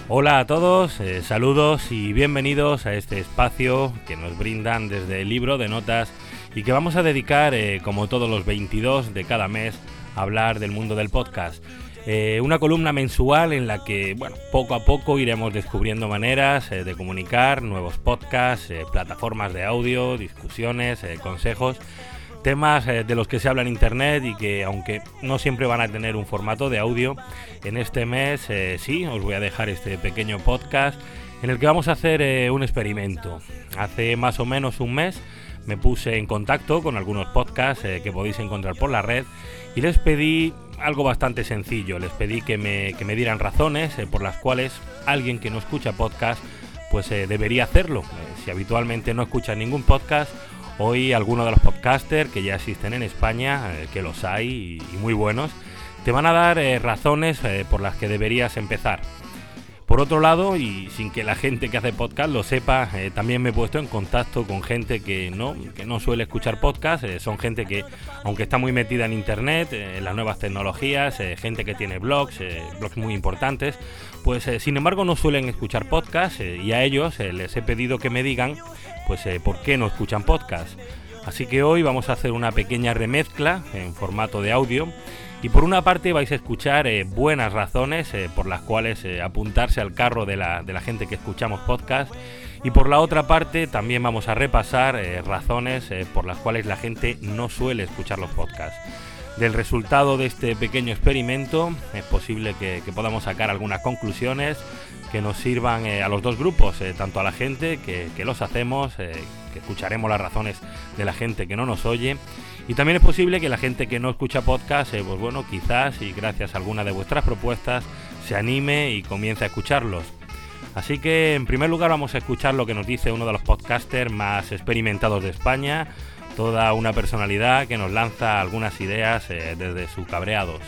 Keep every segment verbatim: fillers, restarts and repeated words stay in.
Hola a todos, eh, saludos y bienvenidos a este espacio que nos brindan desde el libro de notas y que vamos a dedicar, eh, como todos los veintidós de cada mes, a hablar del mundo del podcast. Eh, una columna mensual en la que, bueno, poco a poco iremos descubriendo maneras eh, de comunicar, nuevos podcasts, eh, plataformas de audio, discusiones, eh, consejos, temas eh, de los que se habla en internet y que, aunque no siempre van a tener un formato de audio, en este mes eh, sí, os voy a dejar este pequeño podcast en el que vamos a hacer eh, un experimento. Hace más o menos un mes me puse en contacto con algunos podcasts eh, que podéis encontrar por la red y les pedí algo bastante sencillo. Les pedí que me, que me dieran razones eh, por las cuales alguien que no escucha podcast pues eh, debería hacerlo. Eh, si habitualmente no escucha ningún podcast, hoy algunos de los podcasters que ya existen en España, eh, que los hay y, y muy buenos, te van a dar eh, razones eh, por las que deberías empezar. Por otro lado, y sin que la gente que hace podcast lo sepa, eh, también me he puesto en contacto con gente que no, que no suele escuchar podcast. Eh, son gente que, aunque está muy metida en internet, eh, en las nuevas tecnologías, eh, gente que tiene blogs, eh, blogs muy importantes, pues eh, sin embargo no suelen escuchar podcast eh, y a ellos eh, les he pedido que me digan pues eh, por qué no escuchan podcast. Así que hoy vamos a hacer una pequeña remezcla en formato de audio. Y por una parte vais a escuchar eh, buenas razones eh, por las cuales eh, apuntarse al carro de la, de la gente que escuchamos podcast. Y por la otra parte también vamos a repasar eh, razones eh, por las cuales la gente no suele escuchar los podcasts. Del resultado de este pequeño experimento es posible que, que podamos sacar algunas conclusiones que nos sirvan eh, a los dos grupos, eh, tanto a la gente que, que los hacemos, eh, que escucharemos las razones de la gente que no nos oye, y también es posible que la gente que no escucha podcast, eh, pues bueno, quizás y gracias a alguna de vuestras propuestas se anime y comience a escucharlos. Así que en primer lugar vamos a escuchar lo que nos dice uno de los podcasters más experimentados de España, toda una personalidad que nos lanza algunas ideas eh, desde su Cabreados.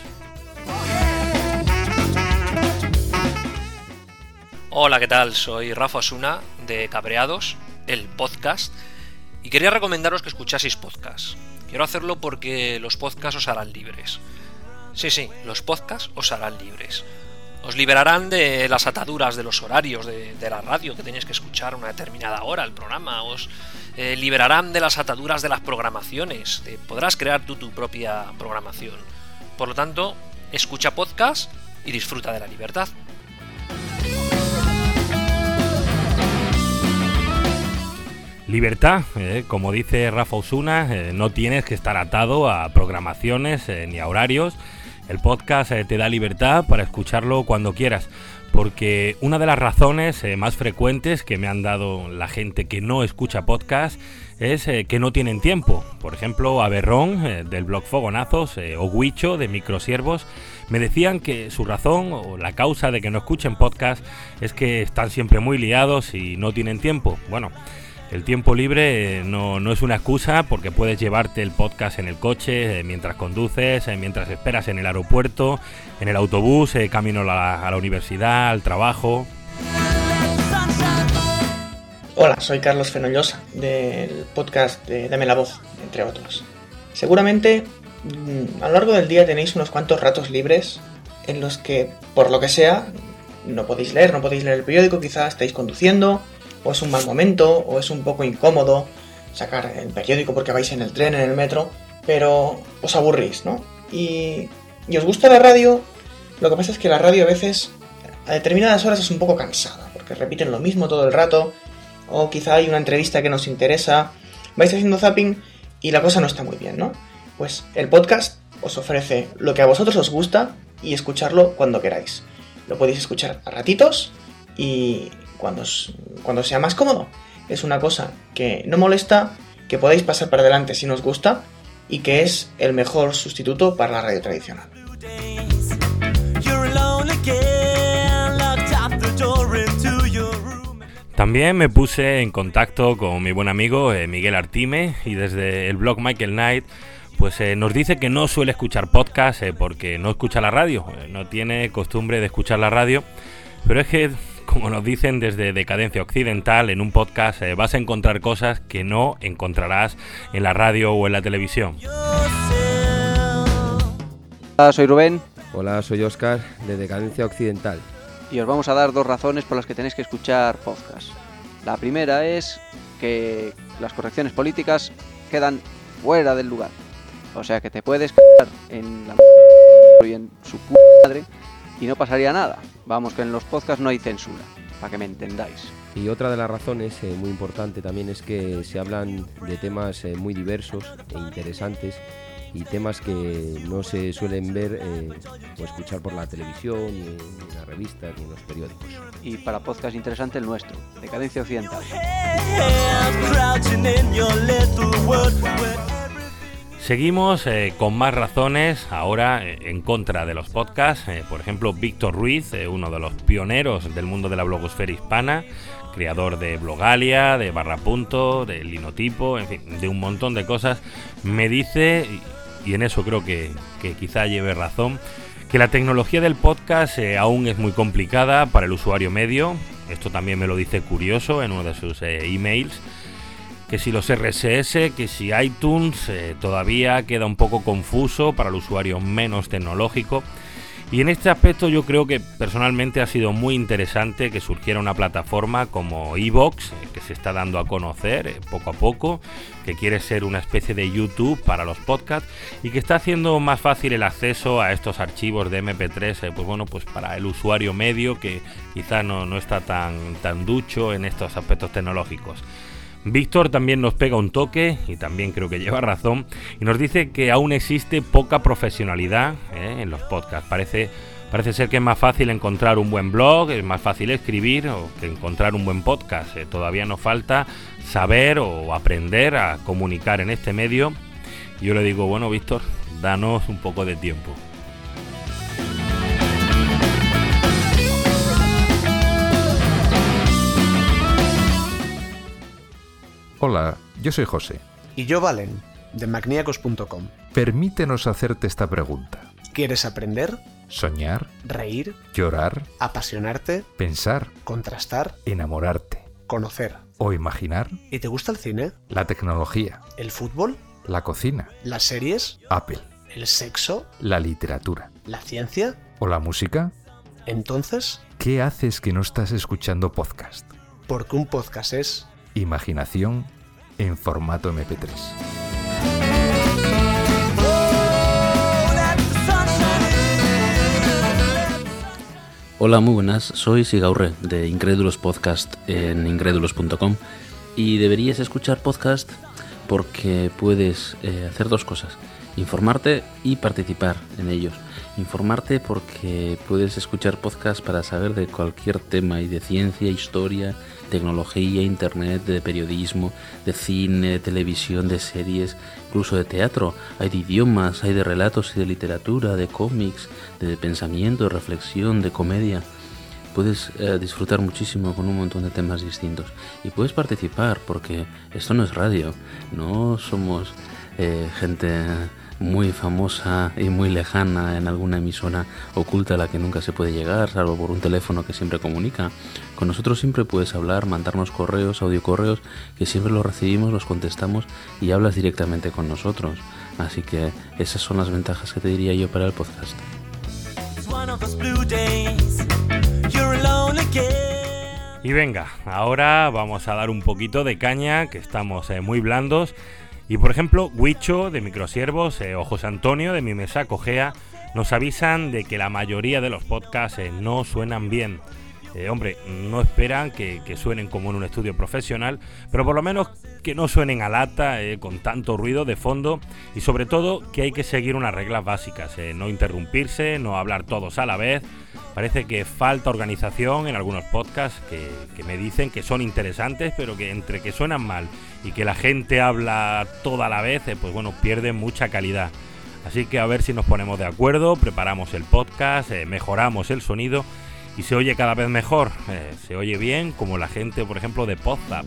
Hola, ¿qué tal? Soy Rafa Osuna de Cabreados, el podcast, y quería recomendaros que escuchaseis podcasts. Quiero hacerlo porque los podcasts os harán libres. Sí, sí, los podcasts os harán libres. Os liberarán de las ataduras de los horarios de, de la radio, que tenéis que escuchar a una determinada hora el programa. Os eh, liberarán de las ataduras de las programaciones. De, podrás crear tú tu propia programación. Por lo tanto, escucha podcast y disfruta de la libertad. Libertad, eh, como dice Rafa Osuna, eh, no tienes que estar atado a programaciones eh, ni a horarios. El podcast eh, te da libertad para escucharlo cuando quieras, porque una de las razones eh, más frecuentes que me han dado la gente que no escucha podcast es eh, que no tienen tiempo. Por ejemplo, Aberrón, eh, del blog Fogonazos, eh, o Huicho, de Microsiervos, me decían que su razón o la causa de que no escuchen podcast es que están siempre muy liados y no tienen tiempo. Bueno, el tiempo libre no, no es una excusa, porque puedes llevarte el podcast en el coche, eh, mientras conduces, eh, mientras esperas en el aeropuerto, en el autobús, eh, camino a la, a la universidad, al trabajo. Hola, soy Carlos Fenollosa, del podcast de Dame la Voz, entre otros. Seguramente a lo largo del día tenéis unos cuantos ratos libres en los que, por lo que sea, no podéis leer, no podéis leer el periódico, quizás estáis conduciendo, o es un mal momento, o es un poco incómodo sacar el periódico porque vais en el tren, en el metro, pero os aburrís, ¿no? Y, y os gusta la radio. Lo que pasa es que la radio a veces, a determinadas horas, es un poco cansada, porque repiten lo mismo todo el rato, o quizá hay una entrevista que nos interesa, vais haciendo zapping y la cosa no está muy bien, ¿no? Pues el podcast os ofrece lo que a vosotros os gusta y escucharlo cuando queráis. Lo podéis escuchar a ratitos y Cuando, cuando sea más cómodo. Es una cosa que no molesta, que podéis pasar para adelante si nos gusta y que es el mejor sustituto para la radio tradicional. También me puse en contacto con mi buen amigo eh, Miguel Artime, y desde el blog Michael Knight pues eh, nos dice que no suele escuchar podcast eh, porque no escucha la radio, eh, no tiene costumbre de escuchar la radio, pero es que, como nos dicen desde Decadencia Occidental, en un podcast eh, vas a encontrar cosas que no encontrarás en la radio o en la televisión. Hola, soy Rubén. Hola, soy Óscar, de Decadencia Occidental. y os vamos a dar dos razones por las que tenéis que escuchar podcast. La primera es que las correcciones políticas quedan fuera del lugar. O sea que te puedes cagar en la m- y en su p madre y no pasaría nada. Vamos, que en los podcasts no hay censura, para que me entendáis. Y otra de las razones eh, muy importante también es que se hablan de temas eh, muy diversos e interesantes y temas que no se suelen ver eh, o escuchar por la televisión, ni en, ni en las revistas, ni en los periódicos. Y para podcast interesante el nuestro, Decadencia Occidental. Seguimos eh, con más razones ahora eh, en contra de los podcasts. Eh, por ejemplo, Víctor Ruiz, eh, uno de los pioneros del mundo de la blogosfera hispana, creador de Blogalia, de Barrapunto, de Linotipo, en fin, de un montón de cosas, me dice, y en eso creo que, que quizá lleve razón, que la tecnología del podcast eh, aún es muy complicada para el usuario medio. Esto también me lo dice Curioso en uno de sus eh, emails. Que si los R S S, que si iTunes, eh, todavía queda un poco confuso para el usuario menos tecnológico. Y en este aspecto yo creo que personalmente ha sido muy interesante que surgiera una plataforma como iVoox, eh, que se está dando a conocer eh, poco a poco, que quiere ser una especie de YouTube para los podcasts y que está haciendo más fácil el acceso a estos archivos de eme pe tres, eh, pues bueno, pues para el usuario medio que quizá no, no está tan, tan ducho en estos aspectos tecnológicos. Víctor también nos pega un toque, y también creo que lleva razón, y nos dice que aún existe poca profesionalidad eh, en los podcasts. Parece, parece ser que es más fácil encontrar un buen blog, es más fácil escribir o que encontrar un buen podcast. Eh, todavía nos falta saber o aprender a comunicar en este medio. Y yo le digo, bueno, Víctor, danos un poco de tiempo. Hola, yo soy José. Y yo Valen, de magníacos punto com. Permítenos hacerte esta pregunta. ¿Quieres aprender? ¿Soñar? ¿Reír? ¿Llorar? ¿Apasionarte? ¿Pensar? ¿Contrastar? ¿Enamorarte? ¿Conocer? ¿O imaginar? ¿Y te gusta el cine? ¿La tecnología? ¿El fútbol? ¿La cocina? ¿Las series? ¿Apple? ¿El sexo? ¿La literatura? ¿La ciencia? ¿O la música? Entonces, ¿Qué haces que no estás escuchando podcast? porque un podcast es... Imaginación en formato eme pe tres. Hola, muy buenas, soy Sigaurre de Incrédulos Podcast en incrédulos punto com y deberías escuchar podcast porque puedes eh, hacer dos cosas: informarte y participar en ellos. Informarte porque puedes escuchar podcast para saber de cualquier tema y de ciencia, historia, tecnología, internet, de periodismo, de cine, de televisión, de series, incluso de teatro. Hay de idiomas, hay de relatos y de literatura, de cómics, de pensamiento, de reflexión, de comedia. Puedes eh, disfrutar muchísimo con un montón de temas distintos. Y puedes participar porque esto no es radio, no somos eh, gente muy famosa y muy lejana en alguna emisora oculta a la que nunca se puede llegar, salvo por un teléfono que siempre comunica. Con nosotros siempre puedes hablar, mandarnos correos, audiocorreos, que siempre los recibimos, los contestamos y hablas directamente con nosotros. Así que esas son las ventajas que te diría yo para el podcast. Y venga, ahora vamos a dar un poquito de caña, que estamos eh, muy blandos. Y por ejemplo, Huicho de Microsiervos eh, o José Antonio de Mi Mesa Cogea nos avisan de que la mayoría de los podcasts eh, no suenan bien. Eh, hombre, no esperan que, que suenen como en un estudio profesional, pero por lo menos que no suenen a lata, eh, con tanto ruido de fondo, y sobre todo que hay que seguir unas reglas básicas, eh, no interrumpirse, no hablar todos a la vez. Parece que falta organización en algunos podcasts que, que me dicen que son interesantes, pero que entre que suenan mal y que la gente habla toda a la vez, eh, pues bueno, pierden mucha calidad. Así que a ver si nos ponemos de acuerdo, preparamos el podcast, eh, mejoramos el sonido y se oye cada vez mejor, eh, se oye bien, como la gente, por ejemplo, de Podzap.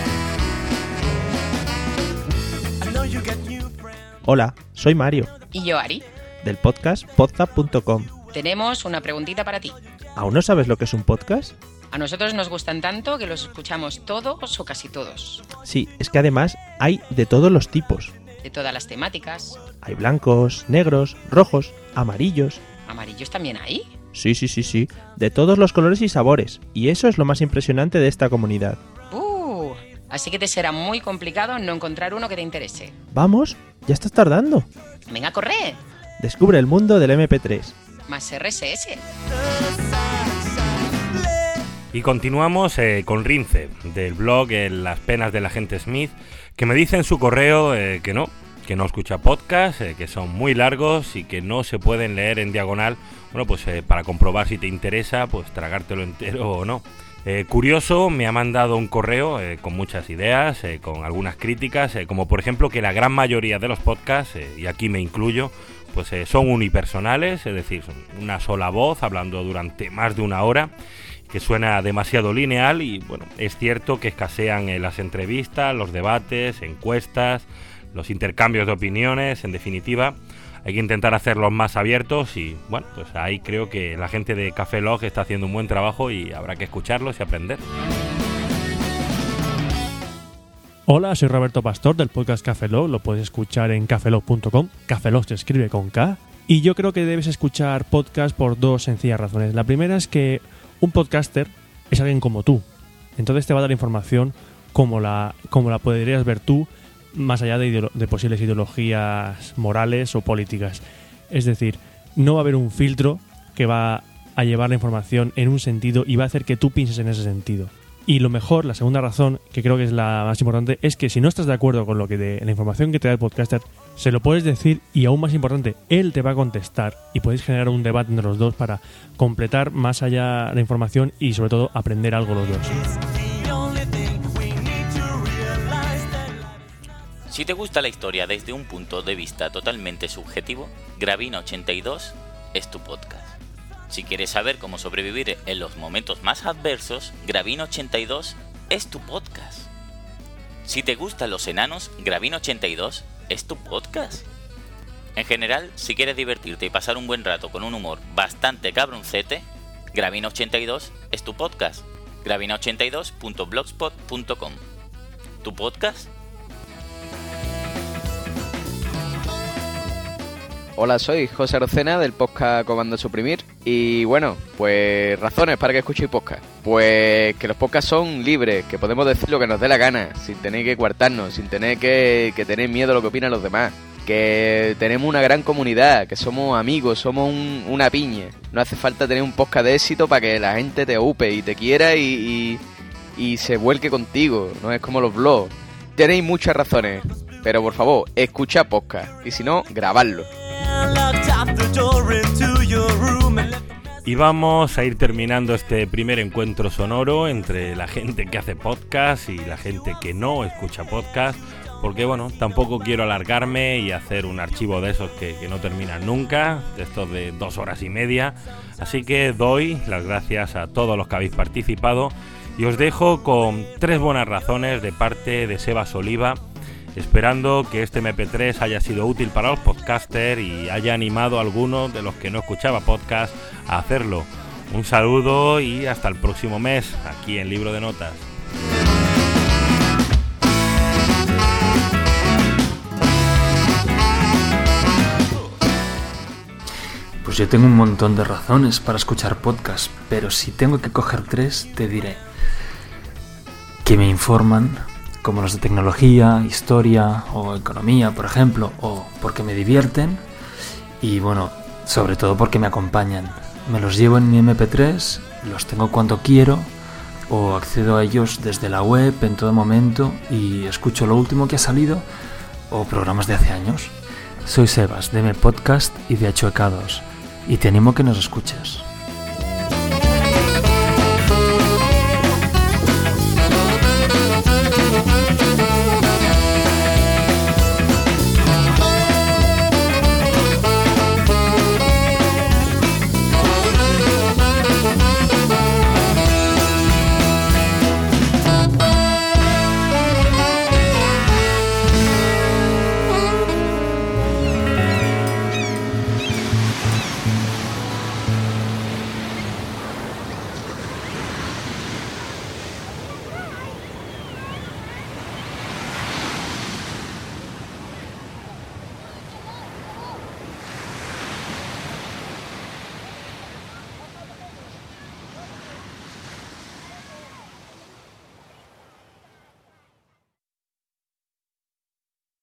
Hola, soy Mario, Y yo, Ari, del podcast podzap punto com. tenemos una preguntita para ti. ¿Aún no sabes lo que es un podcast? A nosotros nos gustan tanto que los escuchamos todos o casi todos, Sí, es que además hay de todos los tipos. de todas las temáticas. Hay blancos, negros, rojos, amarillos. ¿Amarillos también hay? Sí, sí, sí, sí, de todos los colores y sabores, y eso es lo más impresionante de esta comunidad. Uh, así que te será muy complicado no encontrar uno que te interese. Vamos, ya estás tardando. Venga, corre. Descubre el mundo del eme pe tres. Más erre ese ese. Y continuamos eh, con Rince, del blog eh, Las penas del agente Smith, que me dice en su correo eh, que no, que no escucha podcast, eh, que son muy largos y que no se pueden leer en diagonal. Bueno, pues eh, para comprobar si te interesa, pues tragártelo entero o no. Eh, curioso, me ha mandado un correo eh, con muchas ideas, eh, con algunas críticas, eh, como por ejemplo que la gran mayoría de los podcasts, eh, y aquí me incluyo, pues eh, son unipersonales, es decir, son una sola voz hablando durante más de una hora, que suena demasiado lineal y bueno, es cierto que escasean eh, las entrevistas, los debates, encuestas, los intercambios de opiniones, en definitiva, hay que intentar hacerlos más abiertos y bueno, pues ahí creo que la gente de Café Log está haciendo un buen trabajo y habrá que escucharlos y aprender. Hola, soy Roberto Pastor del podcast Café Log, lo puedes escuchar en cafelog punto com, Café Log se escribe con K, y yo creo que debes escuchar podcast por dos sencillas razones. La primera es que un podcaster es alguien como tú, entonces te va a dar información como la, como la podrías ver tú, más allá de, ideolo- de posibles ideologías morales o políticas. Es decir, no va a haber un filtro que va a llevar la información en un sentido y va a hacer que tú pienses en ese sentido. Y lo mejor, la segunda razón, que creo que es la más importante, es que si no estás de acuerdo con lo que de, la información que te da el podcaster, se lo puedes decir y aún más importante, él te va a contestar y podéis generar un debate entre los dos para completar más allá la información y sobre todo aprender algo los dos. Si te gusta la historia desde un punto de vista totalmente subjetivo, Gravina ochenta y dos es tu podcast. Si quieres saber cómo sobrevivir en los momentos más adversos, Gravina ochenta y dos es tu podcast. Si te gustan los enanos, Gravina ochenta y dos es tu podcast. En general, si quieres divertirte y pasar un buen rato con un humor bastante cabroncete, Gravina ochenta y dos es tu podcast. gravina ochenta y dos punto blogspot punto com. ¿Tu podcast? Hola, soy José Arocena del podcast Comando Suprimir y bueno, pues razones para que escuchéis podcast. Pues que los podcasts son libres, que podemos decir lo que nos dé la gana, sin tener que coartarnos, sin tener que, que tener miedo a lo que opinan los demás. Que tenemos una gran comunidad, que somos amigos, somos un, una piña. No hace falta tener un podcast de éxito para que la gente te upe y te quiera y, y, y se vuelque contigo, no es como los blogs. Tenéis muchas razones, pero por favor, escuchad podcast y si no, grabadlo. Y vamos a ir terminando este primer encuentro sonoro entre la gente que hace podcast y la gente que no escucha podcast, porque bueno, tampoco quiero alargarme y hacer un archivo de esos que, que no terminan nunca, de estos de dos horas y media, así que doy las gracias a todos los que habéis participado y os dejo con tres buenas razones de parte de Sebas Oliva, esperando que este eme pe tres haya sido útil para los podcasters y haya animado a algunos de los que no escuchaba podcast a hacerlo. Un saludo y hasta el próximo mes, aquí en Libro de Notas. Pues yo tengo un montón de razones para escuchar podcast, pero si tengo que coger tres, te diré que me informan, como los de tecnología, historia o economía, por ejemplo, o porque me divierten y bueno, sobre todo porque me acompañan. Me los llevo en mi eme pe tres, los tengo cuando quiero o accedo a ellos desde la web en todo momento y escucho lo último que ha salido o programas de hace años. Soy Sebas de M Podcast y de Achuecados y te animo a que nos escuches.